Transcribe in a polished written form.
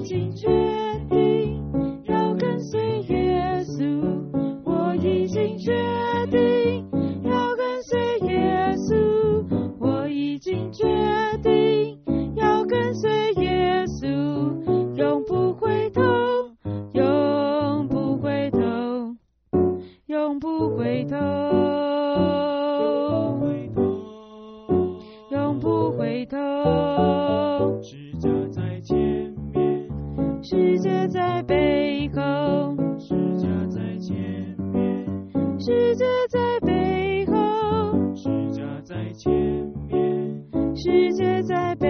经决定要跟随耶稣，我已经决定要跟随耶稣，我已经决定要跟随耶稣，永不回头，永不回头，永不回头，永不回头。 世界在前面， 世界在背后， 世界在前面， 世界在背后， 世界在前面， 世界在背